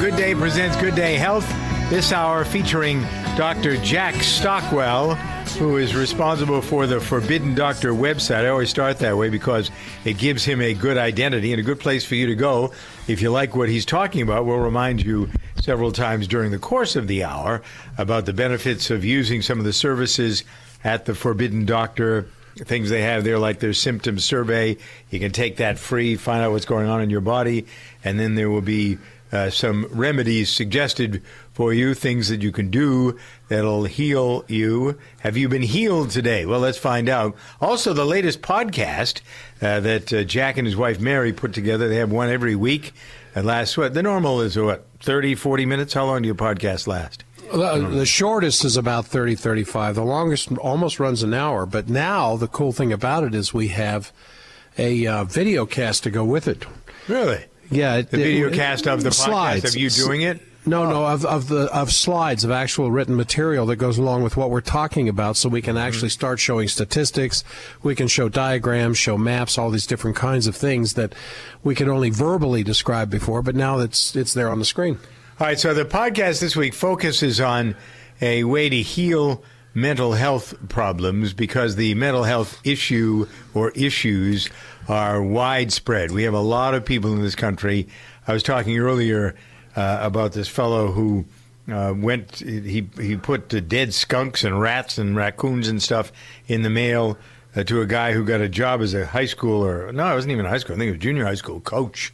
Good Day presents Good Day Health. This hour featuring Dr. Jack Stockwell, who is responsible for the Forbidden Doctor website. I always start that way because it gives him a good identity and a good place for you to go. If you like what he's talking about, we'll remind you several times during the course of the hour about the benefits of using some of the services at the Forbidden Doctor, things they have there like their symptom survey. You can take that free, find out what's going on in your body, and then there will be some remedies suggested for you, things that you can do that'll heal you. Have you been healed today? Well, let's find out. Also, the latest podcast that Jack and his wife Mary put together. They have one every week. The normal is, 30, 40 minutes? How long do your podcast last? The shortest is about 30, 35. The longest almost runs an hour. But now the cool thing about it is we have a video cast to go with it. Really? Yeah, the video cast of the slides. Podcast of you doing it? No, of slides of actual written material that goes along with what we're talking about, so we can actually start showing statistics. We can show diagrams, show maps, all these different kinds of things that we could only verbally describe before, but now it's there on the screen. All right, so the podcast this week focuses on a way to heal mental health problems because the mental health issue or issues are widespread. We have a lot of people in this country. I was talking earlier about this fellow who he put dead skunks and rats and raccoons and stuff in the mail to a guy who got a job as a high school, it wasn't even high school, I think it was junior high school coach.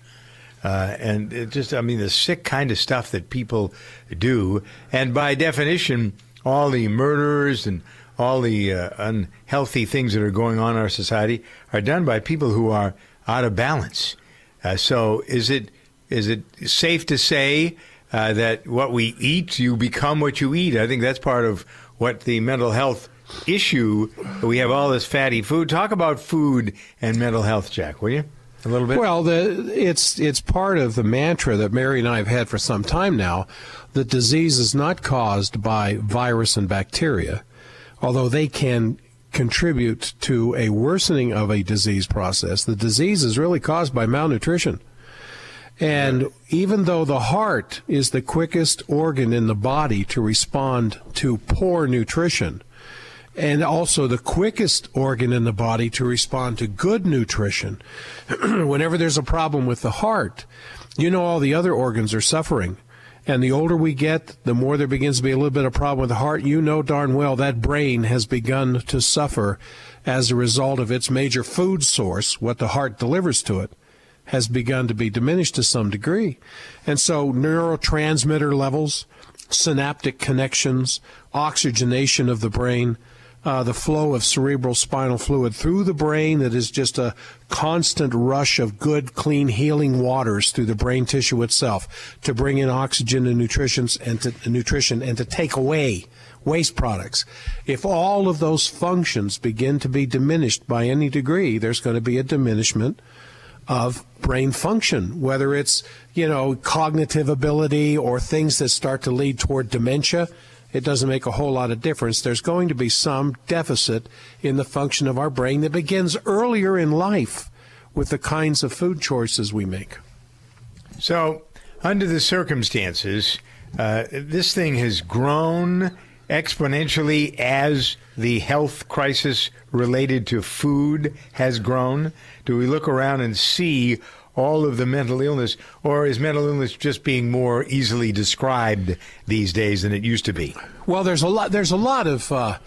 And it just, the sick kind of stuff that people do. And by definition, all the murders and all the unhealthy things that are going on in our society are done by people who are out of balance. So is it safe to say that what we eat, you become what you eat? I think that's part of what the mental health issue, we have all this fatty food. Talk about food and mental health, Jack, will you? A little bit? Well, it's part of the mantra that Mary and I have had for some time now, that disease is not caused by virus and bacteria, although they can contribute to a worsening of a disease process. The disease is really caused by malnutrition. And even though the heart is the quickest organ in the body to respond to poor nutrition, and also the quickest organ in the body to respond to good nutrition, whenever there's a problem with the heart, all the other organs are suffering. And the older we get, the more there begins to be a little bit of problem with the heart. You know darn well that brain has begun to suffer as a result of its major food source, what the heart delivers to it, has begun to be diminished to some degree. And so neurotransmitter levels, synaptic connections, oxygenation of the brain, the flow of cerebral spinal fluid through the brain that is just a constant rush of good, clean, healing waters through the brain tissue itself to bring in oxygen and nutrition and to take away waste products. If all of those functions begin to be diminished by any degree, there's going to be a diminishment of brain function, whether it's, cognitive ability or things that start to lead toward dementia. It doesn't make a whole lot of difference. There's going to be some deficit in the function of our brain that begins earlier in life with the kinds of food choices we make. So, under the circumstances, this thing has grown exponentially as the health crisis related to food has grown. Do we look around and see all of the mental illness, or is mental illness just being more easily described these days than it used to be? Well, there's a lot of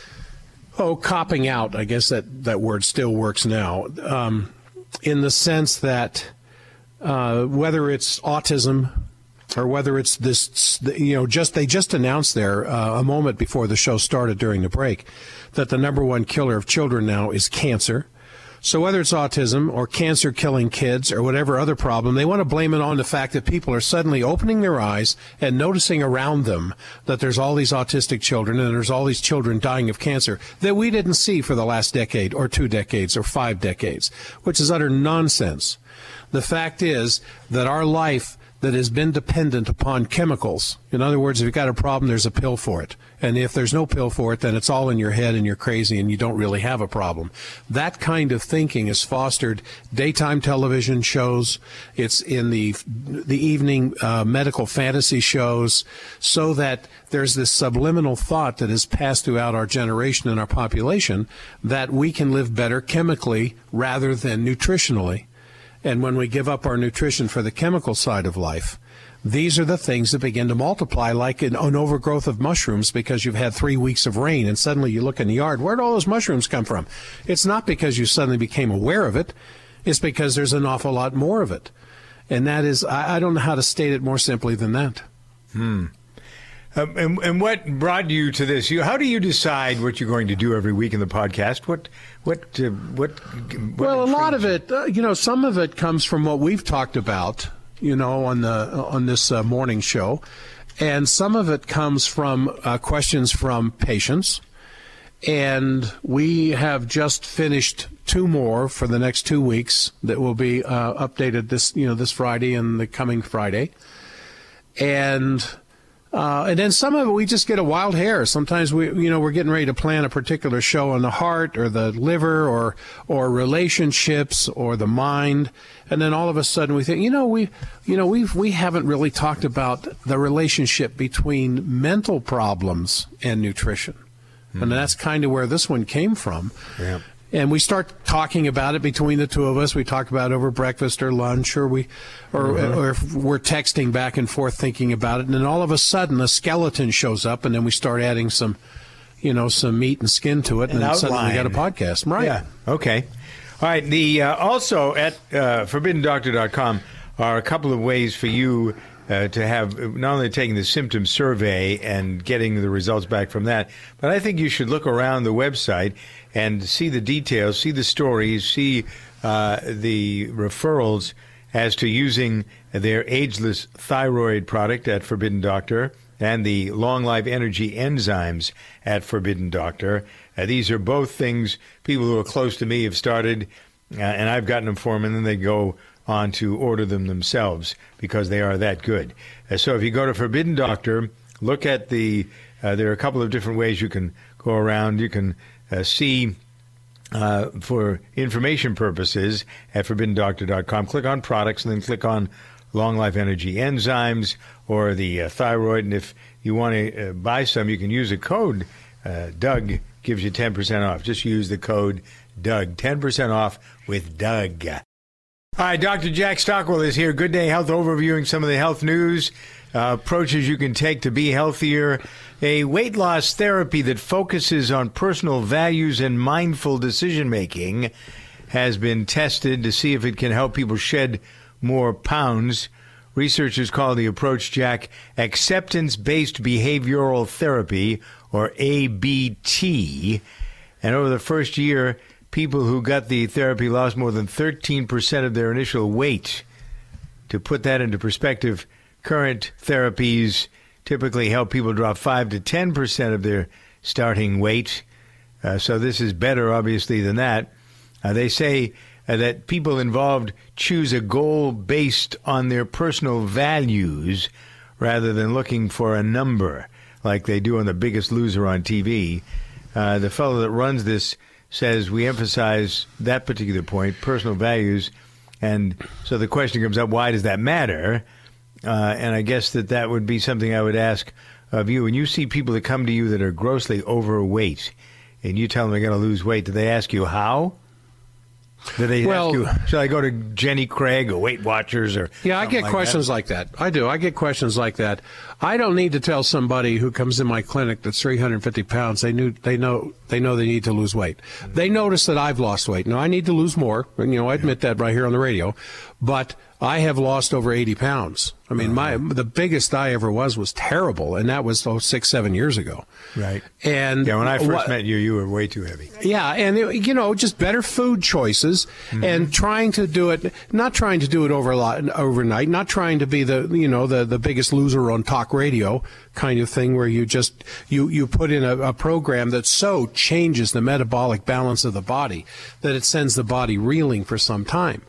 copping out. I guess that word still works now, in the sense that whether it's autism or whether it's this, they just announced there a moment before the show started during the break that the number one killer of children now is cancer. So whether it's autism or cancer killing kids or whatever other problem, they want to blame it on the fact that people are suddenly opening their eyes and noticing around them that there's all these autistic children and there's all these children dying of cancer that we didn't see for the last decade or 2 decades or 5 decades, which is utter nonsense. The fact is that our life that has been dependent upon chemicals. In other words, if you've got a problem, there's a pill for it. And if there's no pill for it, then it's all in your head and you're crazy and you don't really have a problem. That kind of thinking has fostered daytime television shows. It's in the evening medical fantasy shows, so that there's this subliminal thought that is passed throughout our generation and our population that we can live better chemically rather than nutritionally. And when we give up our nutrition for the chemical side of life, these are the things that begin to multiply like an overgrowth of mushrooms, because you've had 3 weeks of rain and suddenly you look in the yard, where'd all those mushrooms come from? It's not because you suddenly became aware of it. It's because there's an awful lot more of it. And that is, I don't know how to state it more simply than that. And what brought you to this? How do you decide what you're going to do every week in the podcast? What well, a lot of it, some of it comes from what we've talked about, on this morning show, and some of it comes from questions from patients. And we have just finished 2 more for the next 2 weeks that will be updated this Friday and the coming Friday. And then some of it we just get a wild hair. Sometimes we're getting ready to plan a particular show on the heart or the liver or relationships or the mind, and then all of a sudden we think, we haven't really talked about the relationship between mental problems and nutrition. And that's kind of where this one came from. Yeah. And we start talking about it between the two of us. We talk about it over breakfast or lunch, or if we're texting back and forth thinking about it. And then all of a sudden, a skeleton shows up, and then we start adding some meat and skin to it, and then suddenly we got a podcast. Right? Yeah. Okay. All right. Also at ForbiddenDoctor.com are a couple of ways for you to have not only taking the symptom survey and getting the results back from that, but I think you should look around the website and see the details, see the stories, see the referrals as to using their ageless thyroid product at Forbidden Doctor and the Long Life Energy enzymes at Forbidden Doctor. These are both things people who are close to me have started, and I've gotten them for them, and then they go on to order them themselves because they are that good. So if you go to Forbidden Doctor, look at there are a couple of different ways you can go around. You can see for information purposes at ForbiddenDoctor.com. Click on products and then click on Long Life Energy enzymes or the thyroid. And if you want to buy some, you can use a code. Doug gives you 10% off. Just use the code Doug. 10% off with Doug. Hi, Dr. Jack Stockwell is here. Good Day Health, overviewing some of the health news, approaches you can take to be healthier, a weight loss therapy that focuses on personal values and mindful decision-making has been tested to see if it can help people shed more pounds. Researchers call the approach, Jack, acceptance-based behavioral therapy, or ABT. And over the first year, people who got the therapy lost more than 13% of their initial weight. To put that into perspective, current therapies typically help people drop 5 to 10% of their starting weight. So this is better, obviously, than that. They say that people involved choose a goal based on their personal values rather than looking for a number like they do on The Biggest Loser on TV. The fellow that runs this says we emphasize that particular point, personal values. And so the question comes up, why does that matter? And I guess that would be something I would ask of you. When you see people that come to you that are grossly overweight and you tell them they're going to lose weight, do they ask you how? Do they ask you, should I go to Jenny Craig or Weight Watchers? Or yeah, I get questions like that. I do. I get questions like that. I don't need to tell somebody who comes in my clinic that's 350 pounds, they know they need to lose weight. They notice that I've lost weight. Now, I need to lose more. And, I admit that right here on the radio. But I have lost over 80 pounds. I mean, the biggest I ever was terrible, and that was 6-7 years ago. Right. And yeah, when I first met you, you were way too heavy. Yeah, and just better food choices, and trying to do it, not trying to do it overnight, not trying to be the biggest loser on talk radio kind of thing, where you just you put in a program that so changes the metabolic balance of the body that it sends the body reeling for some time.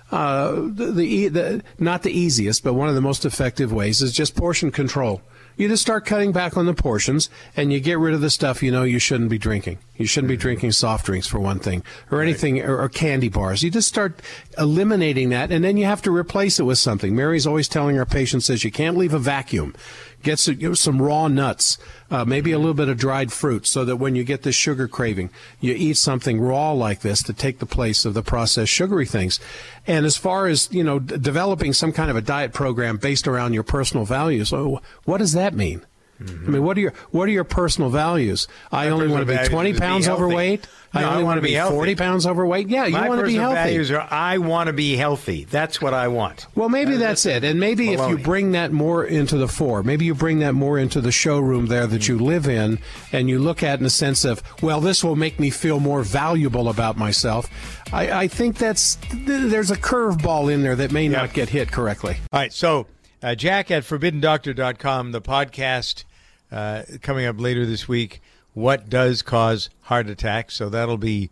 not the easiest, but one of the most effective ways is just portion control. You just start cutting back on the portions, and you get rid of the stuff you shouldn't be drinking. You shouldn't be drinking soft drinks, for one thing, or anything, or candy bars. You just start eliminating that, and then you have to replace it with something. Mary's always telling her patients, says you can't leave a vacuum. Get some raw nuts, maybe a little bit of dried fruit, so that when you get this sugar craving, you eat something raw like this to take the place of the processed sugary things. And as far as, developing some kind of a diet program based around your personal values, what does that mean? Mm-hmm. I mean, what are your personal values? I only want to be 20 pounds overweight. I only want to be 40 pounds overweight. Yeah, you want to be healthy. My personal values are I want to be healthy. That's what I want. Well, maybe that's it. And maybe if you bring that more into the fore, maybe you bring that more into the showroom there that you live in, and you look at it in the sense of, well, this will make me feel more valuable about myself. I think there's a curveball in there that may not get hit correctly. All right, so Jack at ForbiddenDoctor.com, the podcast coming up later this week, What Does Cause Heart Attacks? So that'll be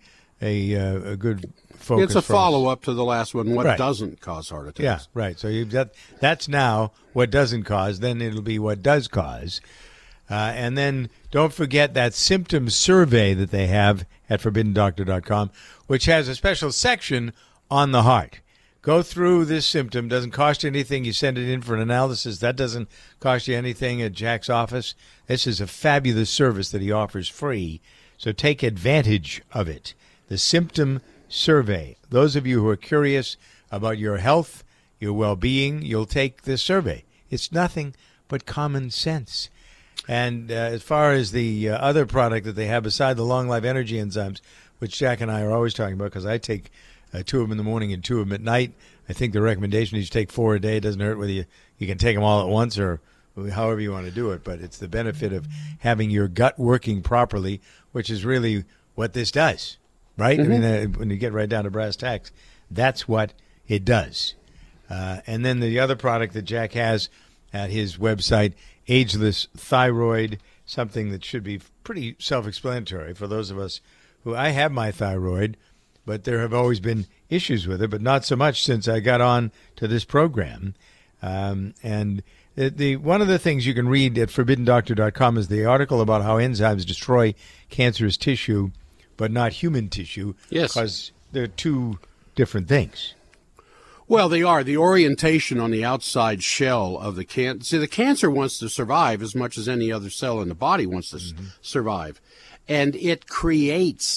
a good focus. It's a follow-up to the last one, What Doesn't Cause Heart Attacks. Yeah, right. So you've got, that's now what doesn't cause, then it'll be what does cause. And then don't forget that symptom survey that they have at ForbiddenDoctor.com, which has a special section on the heart. Go through this symptom. Doesn't cost you anything. You send it in for an analysis. That doesn't cost you anything at Jack's office. This is a fabulous service that he offers free, so take advantage of it. The symptom survey. Those of you who are curious about your health, your well-being, you'll take this survey. It's nothing but common sense. And as far as the other product that they have beside the Long Life Energy Enzymes, which Jack and I are always talking about, because I take 2 of them in the morning and 2 of them at night. I think the recommendation is you take 4 a day. It doesn't hurt whether you can take them all at once or however you want to do it. But it's the benefit of having your gut working properly, which is really what this does, right? Mm-hmm. I mean, when you get right down to brass tacks, that's what it does. And then the other product that Jack has at his website, Ageless Thyroid, something that should be pretty self-explanatory for those of us who, I have my thyroid, but there have always been issues with it, but not so much since I got on to this program. And one of the things you can read at ForbiddenDoctor.com is the article about how enzymes destroy cancerous tissue, but not human tissue. Yes. Because they're 2 different things. Well, they are. The orientation on the outside shell of the cancer. See, the cancer wants to survive as much as any other cell in the body wants to survive. And it creates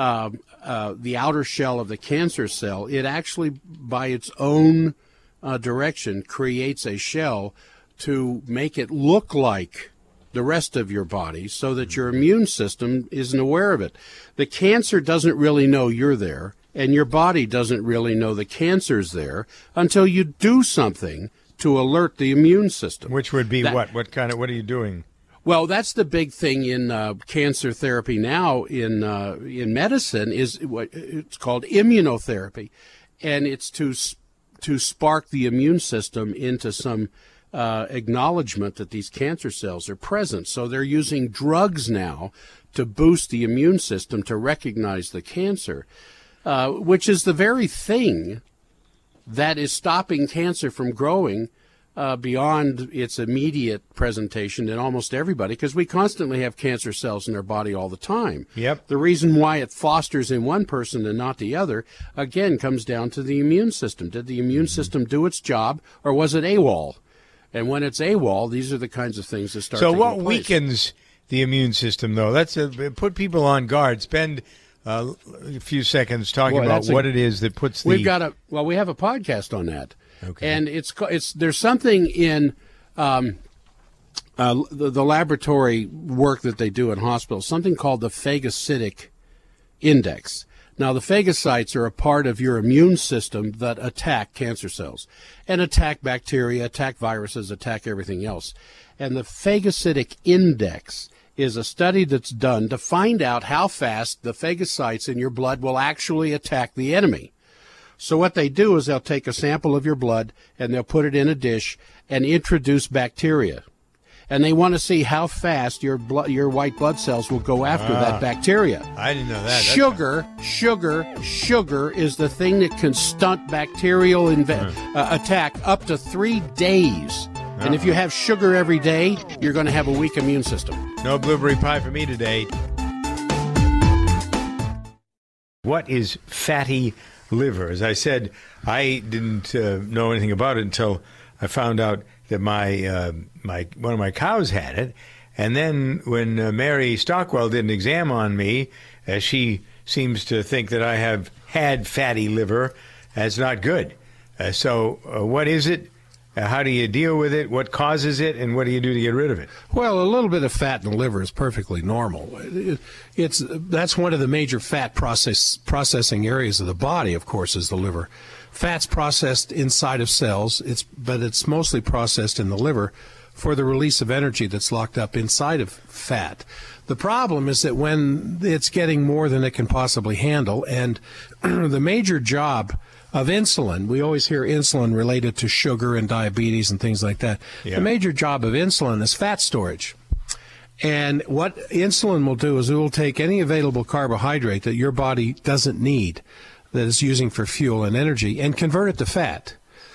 the outer shell of the cancer cell. It actually, by its own direction, creates a shell to make it look like the rest of your body so that your immune system isn't aware of it. The cancer doesn't really know you're there, and your body doesn't really know the cancer's there until you do something to alert the immune system. Which would be what? What are you doing? Well, that's the big thing in cancer therapy now in medicine is what it's called immunotherapy, and it's to spark the immune system into some acknowledgement that these cancer cells are present. So they're using drugs now to boost the immune system to recognize the cancer, which is the very thing that is stopping cancer from growing beyond its immediate presentation in almost everybody, because we constantly have cancer cells in our body all the time. Yep. The reason why it fosters in one person and not the other, again, comes down to the immune system. Did the immune system do its job, or was it AWOL? And when it's AWOL, these are the kinds of things that start. So taking what place. weakens the immune system, though? Let's put people on guard. Spend a few seconds talking about what it is that puts the. We have a podcast on that. Okay. And there's something in the laboratory work that they do in hospitals, something called the phagocytic index. Now, the phagocytes are a part of your immune system that attack cancer cells and attack bacteria, attack viruses, attack everything else. And the phagocytic index is a study that's done to find out how fast the phagocytes in your blood will actually attack the enemy. So what they do is they'll take a sample of your blood and they'll put it in a dish and introduce bacteria. and they want to see how fast your white blood cells will go after that bacteria. I didn't know that. Sugar is the thing that can stunt bacterial attack up to 3 days. And if you have sugar every day, you're going to have a weak immune system. No blueberry pie for me today. What is fatty liver? As I said, I didn't know anything about it until I found out that one of my cows had it. And then when Mary Stockwell did an exam on me, she seems to think that I have had fatty liver. That's not good. So what is it? How do you deal with it? What causes it? And what do you do to get rid of it? Well, a little bit of fat in the liver is perfectly normal. That's one of the major fat processing areas of the body, of course, is the liver. Fat's processed inside of cells, but it's mostly processed in the liver for the release of energy that's locked up inside of fat. The problem is that when it's getting more than it can possibly handle, and the major job of insulin, we always hear insulin related to sugar and diabetes and things like that. Yeah. The major job of insulin is fat storage. And what insulin will do is it will take any available carbohydrate that your body doesn't need, that it's using for fuel and energy, and convert it to fat.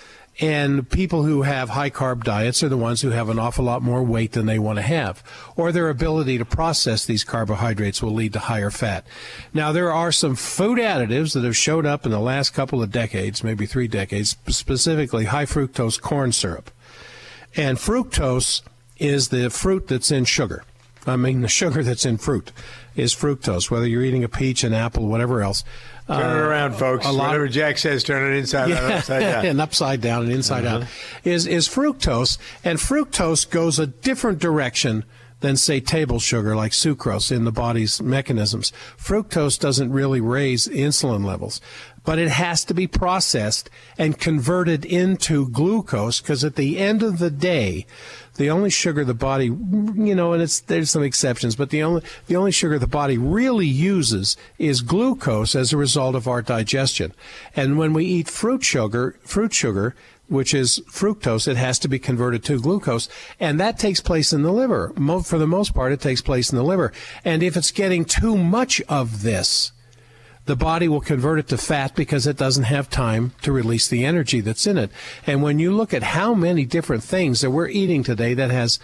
And people who have high-carb diets are the ones who have an awful lot more weight than they want to have, or their ability to process these carbohydrates will lead to higher fat. Now, there are some food additives that have showed up in the last couple of decades, maybe 3 decades, specifically high-fructose corn syrup. And fructose is the fruit that's in sugar. I mean, the sugar that's in fruit is fructose, whether you're eating a peach, an apple, whatever else. Turn it around, folks. Whatever Jack says, turn it inside out, upside down. And upside down and inside out is fructose. And fructose goes a different direction than, say, table sugar like sucrose in the body's mechanisms. Fructose doesn't really raise insulin levels, but it has to be processed and converted into glucose, because at the end of the day, the only sugar the body, and there's some exceptions, but the only sugar the body really uses is glucose as a result of our digestion. And when we eat fruit sugar, which is fructose, it has to be converted to glucose, and that takes place in the liver. For the most part, it takes place in the liver. And if it's getting too much of this, the body will convert it to fat because it doesn't have time to release the energy that's in it. And when you look at how many different things that we're eating today that has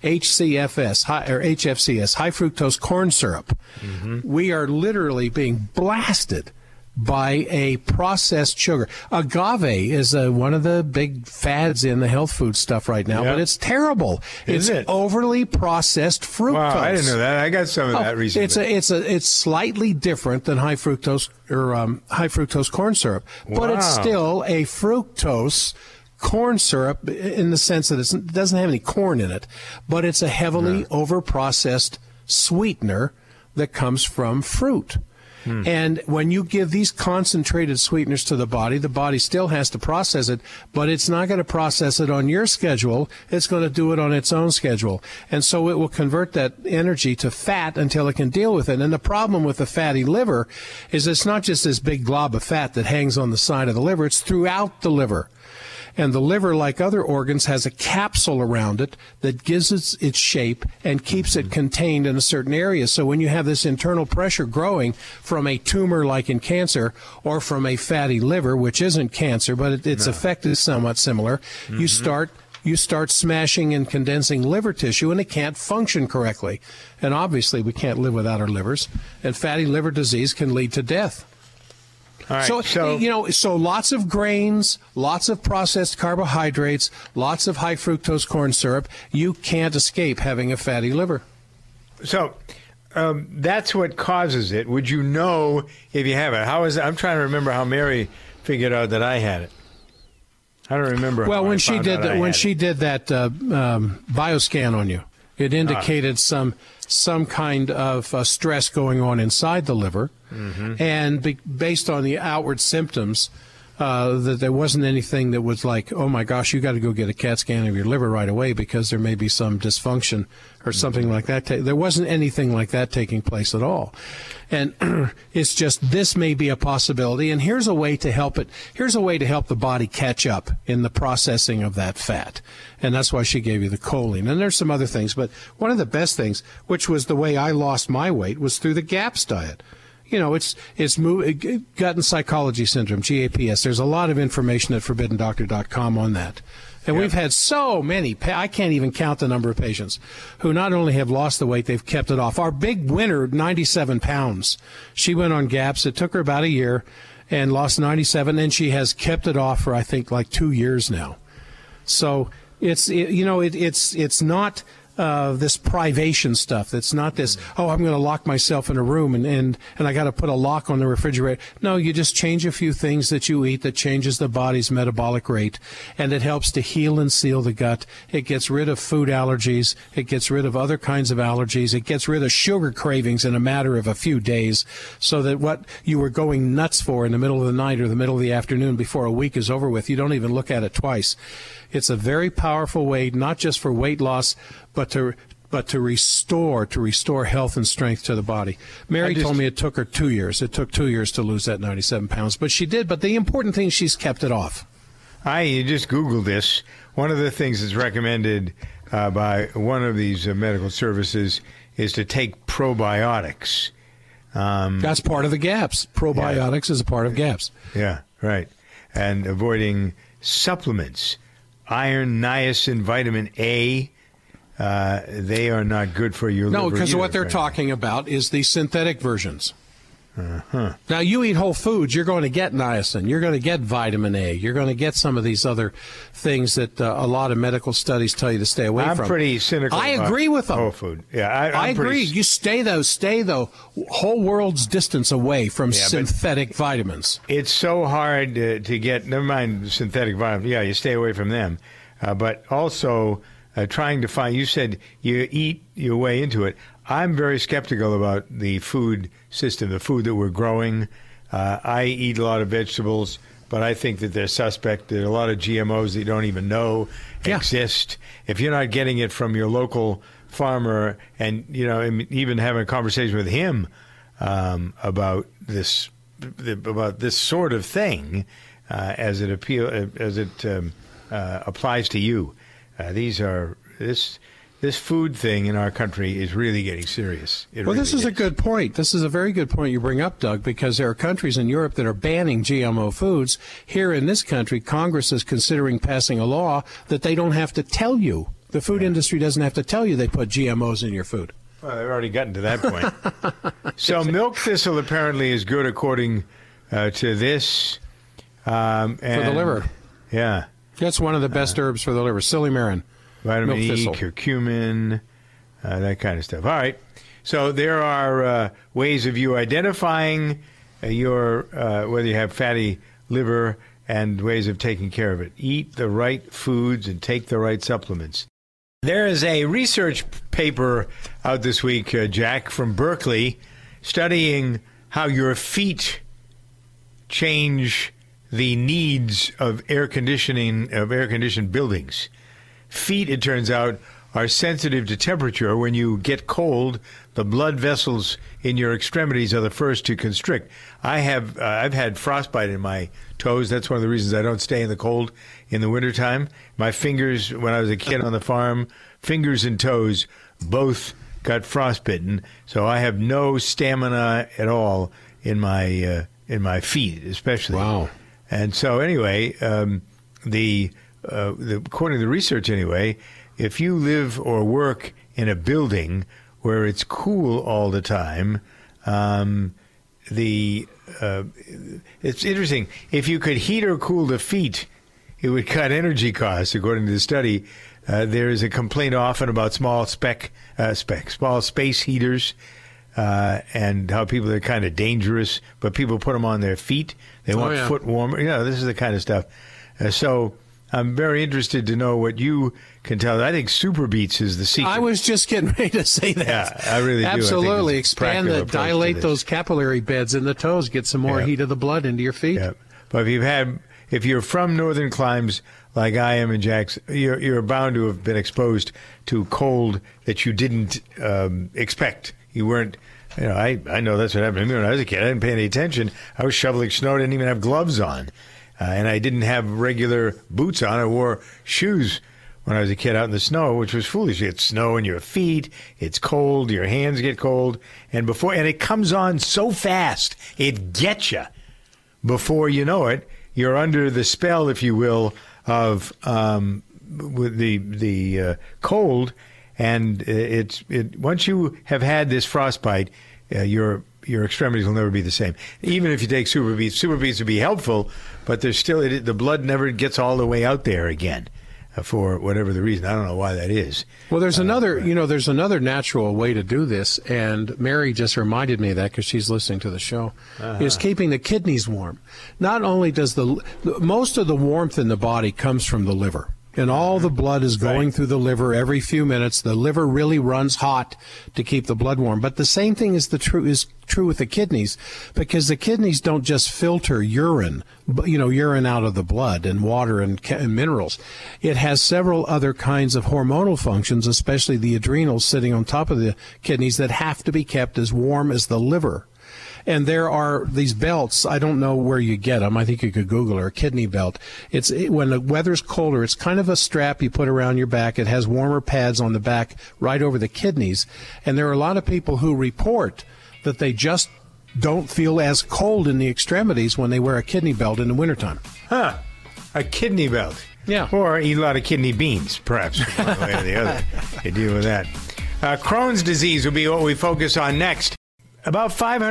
HCFS, or HFCS, high fructose corn syrup, we are literally being blasted by a processed sugar. Agave is one of the big fads in the health food stuff right now, but it's terrible. It's overly processed fructose. Wow, I didn't know that. I got some of that recently. It's slightly different than high fructose or high fructose corn syrup, but it's still a fructose corn syrup in the sense that it doesn't have any corn in it, but it's a heavily overprocessed sweetener that comes from fruit. And when you give these concentrated sweeteners to the body still has to process it, but it's not going to process it on your schedule. It's going to do it on its own schedule. And so it will convert that energy to fat until it can deal with it. And the problem with the fatty liver is it's not just this big glob of fat that hangs on the side of the liver. It's throughout the liver. And the liver, like other organs, has a capsule around it that gives it its shape and keeps it contained in a certain area. So when you have this internal pressure growing from a tumor like in cancer or from a fatty liver, which isn't cancer, but its effect is somewhat similar, you start smashing and condensing liver tissue, and it can't function correctly. And obviously, we can't live without our livers. And fatty liver disease can lead to death. All right, so lots of grains, lots of processed carbohydrates, lots of high fructose corn syrup. You can't escape having a fatty liver. So that's what causes it. Would you know if you have it? How is it? I'm trying to remember how Mary figured out that I had it. I don't remember. Well, when she did that bioscan on you, it indicated some kind of stress going on inside the liver. And based on the outward symptoms, that there wasn't anything that was like, oh my gosh, you got to go get a CAT scan of your liver right away because there may be some dysfunction or something like that. There wasn't anything like that taking place at all. And it's just, this may be a possibility, and here's a way to help it. Here's a way to help the body catch up in the processing of that fat. And that's why she gave you the choline. And there's some other things, but one of the best things, which was the way I lost my weight, was through the GAPS diet. You know, it's gut and psychology syndrome, GAPS. There's a lot of information at ForbiddenDoctor.com on that. And we've had so many, I can't even count the number of patients who not only have lost the weight, they've kept it off. Our big winner, 97 pounds. She went on GAPS. It took her about a year and lost 97, and she has kept it off for, I think, like 2 years now. So it's not this privation stuff. It's not this, oh, I'm going to lock myself in a room and I got to put a lock on the refrigerator. No, you just change a few things that you eat that changes the body's metabolic rate, and it helps to heal and seal the gut. It gets rid of food allergies. It gets rid of other kinds of allergies. It gets rid of sugar cravings in a matter of a few days, so that what you were going nuts for in the middle of the night or the middle of the afternoon before a week is over with, you don't even look at it twice. It's a very powerful way, not just for weight loss, but to restore health and strength to the body. Mary told me it took her 2 years. It took 2 years to lose that 97 pounds, but she did. But the important thing, she's kept it off. You just Googled this. One of the things that's recommended by one of these medical services is to take probiotics. That's part of the GAPS. Probiotics is a part of GAPS. Yeah, right. And avoiding supplements. Iron, niacin, vitamin A, they are not good for your liver. No, because either, what they're talking about is the synthetic versions. Now, you eat whole foods, you're going to get niacin, you're going to get vitamin A, you're going to get some of these other things that a lot of medical studies tell you to stay away from. I'm pretty cynical. I agree with them. Whole food. Yeah, I agree. You stay the whole world's distance away from synthetic vitamins. It's so hard to get, never mind synthetic vitamins. Yeah, you stay away from them. But also trying to find, you said you eat your way into it. I'm very skeptical about the food system, the food that we're growing. I eat a lot of vegetables, but I think that they're suspect. There are a lot of GMOs that you don't even know exist. If you're not getting it from your local farmer, and even having a conversation with him about this sort of thing as it applies to you, This food thing in our country is really getting serious. This is a good point. This is a very good point you bring up, Doug, because there are countries in Europe that are banning GMO foods. Here in this country, Congress is considering passing a law that they don't have to tell you. The food industry doesn't have to tell you they put GMOs in your food. Well, they've already gotten to that point. So milk thistle apparently is good according to this. For the liver. Yeah. That's one of the best herbs for the liver, silymarin. Vitamin E, curcumin, that kind of stuff. All right. So there are ways of you identifying your whether you have fatty liver and ways of taking care of it. Eat the right foods and take the right supplements. There is a research paper out this week, Jack, from Berkeley, studying how your feet change the needs of air-conditioned buildings. Feet, it turns out, are sensitive to temperature. When you get cold, the blood vessels in your extremities are the first to constrict. I've had frostbite in my toes. That's one of the reasons I don't stay in the cold in the wintertime. My fingers, when I was a kid on the farm, fingers and toes both got frostbitten. So I have no stamina at all in my feet, especially. Wow. And so anyway, according to the research anyway, if you live or work in a building where it's cool all the time, it's interesting. If you could heat or cool the feet, it would cut energy costs, according to the study. There is a complaint often about small space heaters, and how people are kind of dangerous, but people put them on their feet. They want foot warmer. This is the kind of stuff. So I'm very interested to know what you can tell. I think Super Beets is the secret. I was just getting ready to say that. Yeah, I really do. Absolutely. Expand dilate those capillary beds in the toes, get some more heat of the blood into your feet. Yeah. But if you're from northern climes like I am and Jack's, you're bound to have been exposed to cold that you didn't expect. You weren't. I know that's what happened to me when I was a kid. I didn't pay any attention. I was shoveling snow. I didn't even have gloves on. And I didn't have regular boots on. I wore shoes when I was a kid out in the snow, which was foolish. You get snow in your feet. It's cold. Your hands get cold. And it comes on so fast, it gets you. Before you know it, you're under the spell, if you will, of with the cold. And once you have had this frostbite, your extremities will never be the same. Even if you take Super Beets, Super Beets would be helpful, but there's still the blood never gets all the way out there again, for whatever the reason. I don't know why that is. Well, there's there's another natural way to do this, and Mary just reminded me of that because she's listening to the show. Is keeping the kidneys warm. Not only does most of the warmth in the body comes from the liver. And all the blood is going through the liver every few minutes. The liver really runs hot to keep the blood warm. But the same thing is true with the kidneys, because the kidneys don't just filter urine, urine out of the blood and water and minerals. It has several other kinds of hormonal functions, especially the adrenals sitting on top of the kidneys, that have to be kept as warm as the liver. And there are these belts. I don't know where you get them. I think you could Google it, a kidney belt. When the weather's colder, it's kind of a strap you put around your back. It has warmer pads on the back right over the kidneys. And there are a lot of people who report that they just don't feel as cold in the extremities when they wear a kidney belt in the wintertime. Huh. A kidney belt. Yeah. Or eat a lot of kidney beans, perhaps, one way or the other. You deal with that. Crohn's disease will be what we focus on next. About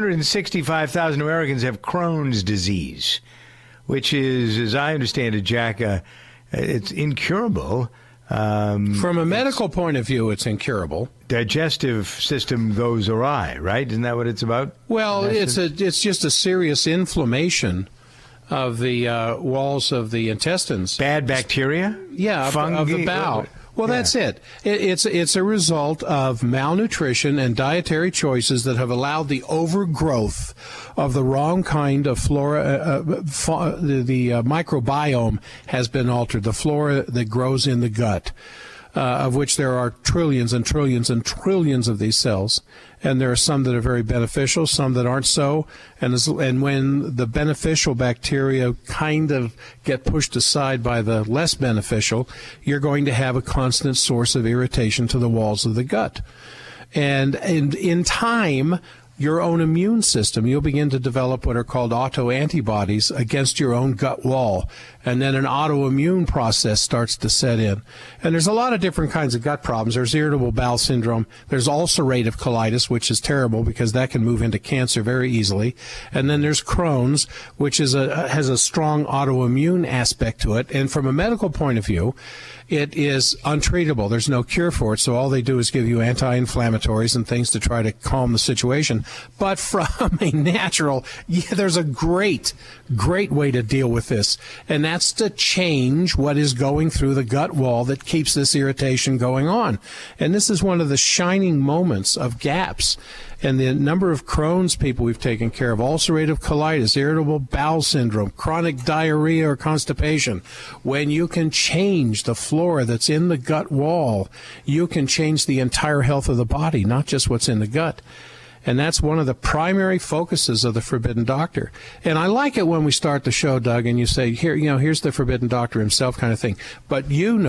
565,000 Americans have Crohn's disease, which is, as I understand it, Jack, it's incurable. From a medical point of view, it's incurable. Digestive system goes awry, right? Isn't that what it's about? Well, it's just a serious inflammation of the walls of the intestines. Bad bacteria? Yeah, of the bowel. Well, that's it. It's a result of malnutrition and dietary choices that have allowed the overgrowth of the wrong kind of flora. The microbiome has been altered, the flora that grows in the gut, of which there are trillions and trillions and trillions of these cells. And there are some that are very beneficial, some that aren't so. And when the beneficial bacteria kind of get pushed aside by the less beneficial, you're going to have a constant source of irritation to the walls of the gut. And in time, your own immune system, you'll begin to develop what are called autoantibodies against your own gut wall. And then an autoimmune process starts to set in. And there's a lot of different kinds of gut problems. There's irritable bowel syndrome. There's ulcerative colitis, which is terrible because that can move into cancer very easily. And then there's Crohn's, which has a strong autoimmune aspect to it. And from a medical point of view, it is untreatable. There's no cure for it, so all they do is give you anti-inflammatories and things to try to calm the situation. But from a natural, there's a great way to deal with this, and that's to change what is going through the gut wall that keeps this irritation going on. And this is one of the shining moments of GAPS. And the number of Crohn's people we've taken care of, ulcerative colitis, irritable bowel syndrome, chronic diarrhea or constipation. When you can change the flora that's in the gut wall, you can change the entire health of the body, not just what's in the gut. And that's one of the primary focuses of the Forbidden Doctor. And I like it when we start the show, Doug, and you say, here's the Forbidden Doctor himself kind of thing. But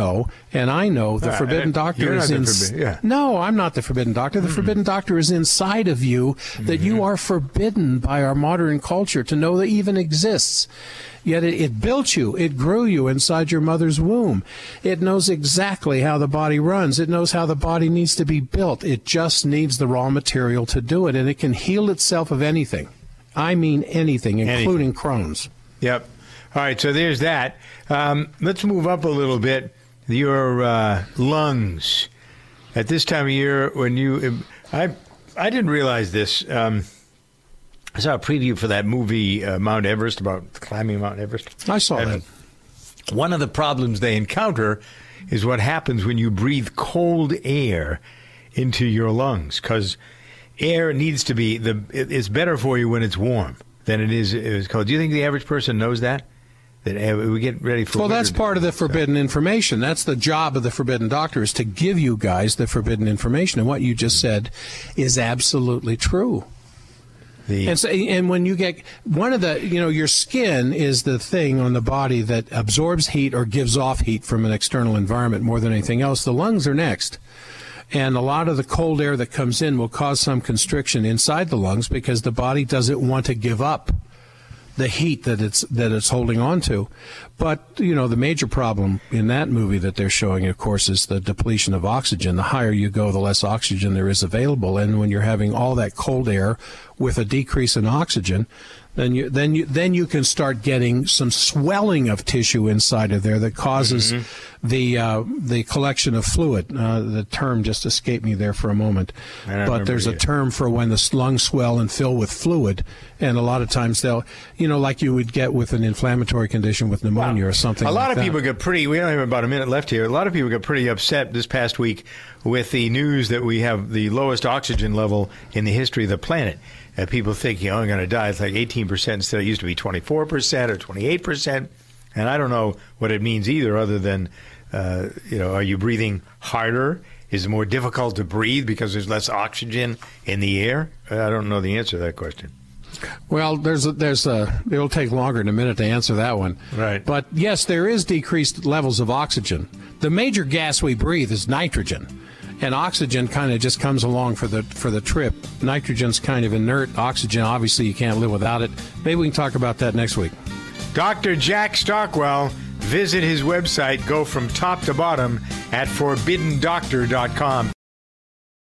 and I know the Forbidden Doctor is No, I'm not the Forbidden Doctor. The Forbidden Doctor is inside of you, that you are forbidden by our modern culture to know that even exists. Yet it built you. It grew you inside your mother's womb. It knows exactly how the body runs. It knows how the body needs to be built. It just needs the raw material to do it, and it can heal itself of anything. I mean anything, including Crohn's. Yep. All right, so there's that. Let's move up a little bit. Your lungs. At this time of year, when I didn't realize this. I saw a preview for that movie, Mount Everest, about climbing Mount Everest. I saw that. One of the problems they encounter is what happens when you breathe cold air into your lungs, because air needs to be, it's better for you when it's warm. than it is cold. Do you think the average person knows that? That we get ready for Well, winter that's part of the forbidden information. That's the job of the forbidden doctor, is to give you guys the forbidden information. And what you just said is absolutely true. And when you get one of the, your skin is the thing on the body that absorbs heat or gives off heat from an external environment more than anything else. The lungs are next. And a lot of the cold air that comes in will cause some constriction inside the lungs because the body doesn't want to give up the heat that it's holding on to. But, the major problem in that movie that they're showing, of course, is the depletion of oxygen. The higher you go, the less oxygen there is available. And when you're having all that cold air with a decrease in oxygen, then you can start getting some swelling of tissue inside of there that causes the collection of fluid. The term just escaped me there for a moment. But there's a term for when the lungs swell and fill with fluid. And a lot of times they'll, like you would get with an inflammatory condition with pneumonia or something like that. A lot of people got we only have about a minute left here. A lot of people got pretty upset this past week with the news that we have the lowest oxygen level in the history of the planet. People think, I'm going to die. It's like 18% instead. It used to be 24% or 28%. And I don't know what it means either, other than, are you breathing harder? Is it more difficult to breathe because there's less oxygen in the air? I don't know the answer to that question. Well, it'll take longer than a minute to answer that one. Right. But yes, there is decreased levels of oxygen. The major gas we breathe is nitrogen. And oxygen kind of just comes along for the trip. Nitrogen's kind of inert. Oxygen, obviously, you can't live without it. Maybe we can talk about that next week. Dr. Jack Stockwell, visit his website, go from top to bottom at forbiddendoctor.com.